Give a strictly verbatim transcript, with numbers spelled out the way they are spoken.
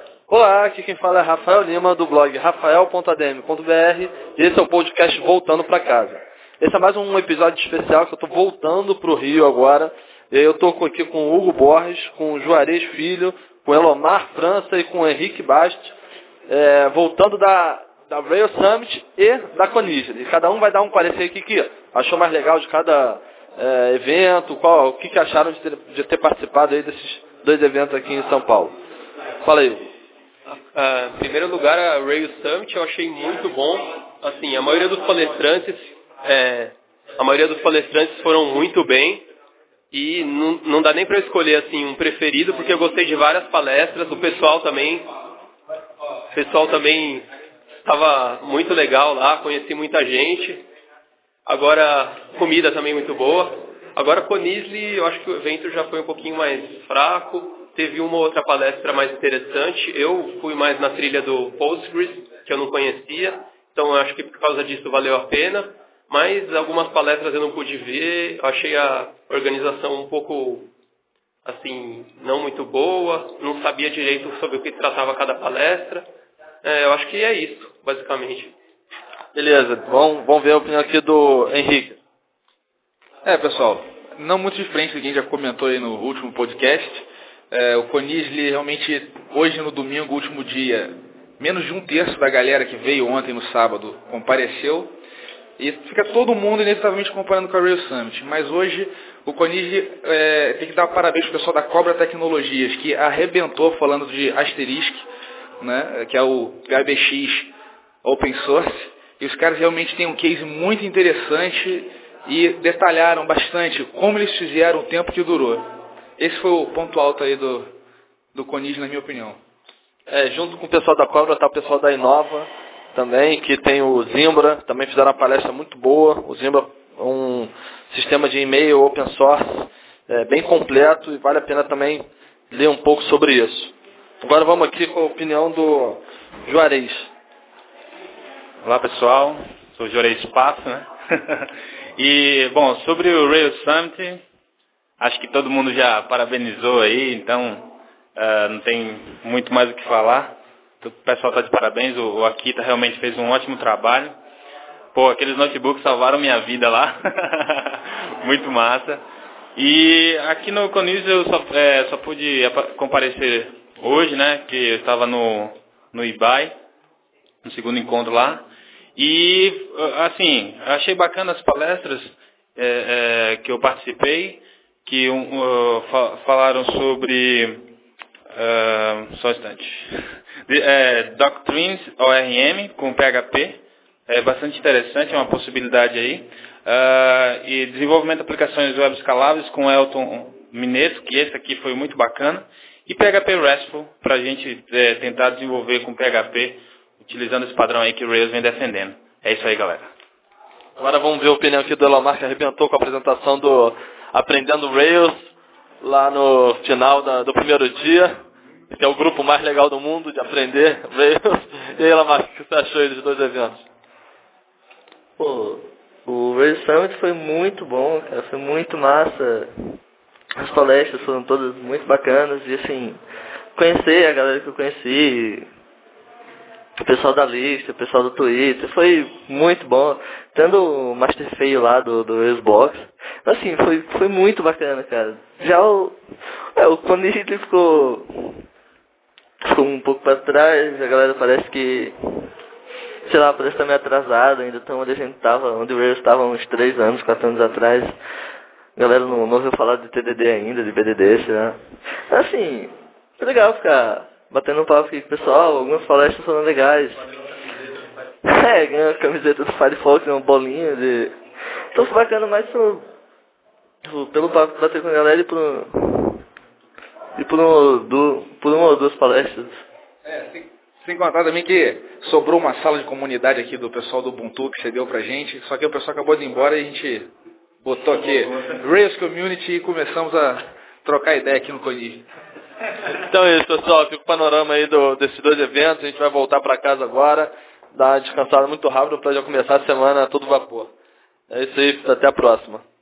Olá, aqui quem fala é Rafael Lima, do blog rafael ponto a d m ponto b r, e esse é o podcast Voltando para Casa. Esse é mais um episódio especial que eu estou voltando para o Rio agora, e eu estou aqui com o Hugo Borges, com o Juarez Filho, com o Elomar França e com o Henrique Basti, é, voltando da, da Rails Summit e da Conigli. E cada um vai dar um parecer aqui que achou mais legal de cada é, evento, qual, o que, que acharam de ter, de ter participado aí desses dois eventos aqui em São Paulo. Fala aí, Hugo. Uh, em primeiro lugar, a Rails Summit eu achei muito bom. Assim, a maioria dos palestrantes, é, a maioria dos palestrantes foram muito bem e não, não dá nem para escolher assim um preferido, porque eu gostei de várias palestras. O pessoal também, o pessoal também estava muito legal lá, conheci muita gente. Agora, comida também muito boa. Agora, Conigli, eu acho que o evento já foi um pouquinho mais fraco. Teve uma outra palestra mais interessante. Eu fui mais na trilha do Postgres, que eu não conhecia. Então, eu acho que por causa disso valeu a pena. Mas algumas palestras eu não pude ver. Eu achei a organização um pouco, assim, não muito boa. Não sabia direito sobre o que tratava cada palestra. É, eu acho que é isso, basicamente. Beleza, vamos, vamos ver a opinião aqui do Henrique. É, pessoal, não muito diferente do que a gente já comentou aí no último podcast. É, o Conigli realmente, hoje no domingo, último dia, menos de um terço da galera que veio ontem no sábado compareceu. E fica todo mundo inevitavelmente comparando com a Rails Summit. Mas hoje o Conigli é, tem que dar parabéns para o pessoal da Cobra Tecnologias, que arrebentou falando de Asterisk, né, que é o P H B X Open Source. E os caras realmente têm um case muito interessante e detalharam bastante como eles fizeram o tempo que durou. Esse foi o ponto alto aí do, do Conigli, na minha opinião. É, junto com o pessoal da Cobra está o pessoal da Inova também, que tem o Zimbra, também fizeram uma palestra muito boa. O Zimbra é um sistema de e-mail open source é, bem completo e vale a pena também ler um pouco sobre isso. Agora vamos aqui com a opinião do Juarez. Olá pessoal, sou o Juarez Passo, né? E, bom, sobre o Rails Summit, acho que todo mundo já parabenizou aí, então uh, não tem muito mais o que falar. O pessoal está de parabéns, o, o Akita realmente fez um ótimo trabalho. Pô, aqueles notebooks salvaram minha vida lá, muito massa. E aqui no Conigli eu só, é, só pude comparecer hoje, né, que eu estava no, no I B A I, no segundo encontro lá. E, assim, achei bacana as palestras é, é, que eu participei, que uh, fa- falaram sobre, uh, só um instante, De, é, Doctrines O R M com P H P, é bastante interessante, é uma possibilidade aí, uh, e desenvolvimento de aplicações web escaláveis com Elton Mineto, que esse aqui foi muito bacana, e P H P RESTful, para a gente é, tentar desenvolver com P H P, utilizando esse padrão aí que o Rails vem defendendo. É isso aí, galera. Agora vamos ver a opinião aqui do Elomar, que arrebentou com a apresentação do Aprendendo Rails, lá no final da, do primeiro dia, que é o grupo mais legal do mundo de aprender Rails. E aí, Elomar, o que você achou aí dos dois eventos? Pô, o Rails Summit foi muito bom, cara, foi muito massa. As palestras foram todas muito bacanas e, assim, conhecer a galera que eu conheci, o pessoal da lista, o pessoal do Twitter, foi muito bom. Tendo o Master Feio lá do, do Railsbox, assim, foi, foi muito bacana, cara. Já o, é, o Conigli ficou, ficou um pouco para trás, a galera parece que, sei lá, parece estar meio atrasado, ainda estão onde a gente tava, onde o Rails estava uns três anos, quatro anos atrás. A galera não, não ouviu falar de T D D ainda, de B D D, sei lá. Assim, foi legal ficar batendo um papo aqui com o pessoal, algumas palestras foram legais. É, ganhou a camiseta do Firefox, uma bolinha de... Então foi bacana mais pelo, pelo papo que bateu com a galera e por, e por, um, do, por uma ou duas palestras. É, sem, sem contar também que sobrou uma sala de comunidade aqui do pessoal do Ubuntu que cedeu pra gente, só que o pessoal acabou de ir embora e a gente botou aqui Rails Community e começamos a trocar ideia aqui no Conigli. Então é isso, pessoal. Fica o panorama aí do, desses dois eventos. A gente vai voltar para casa agora, dar uma descansada muito rápido para já começar a semana a todo vapor. É isso aí, até a próxima.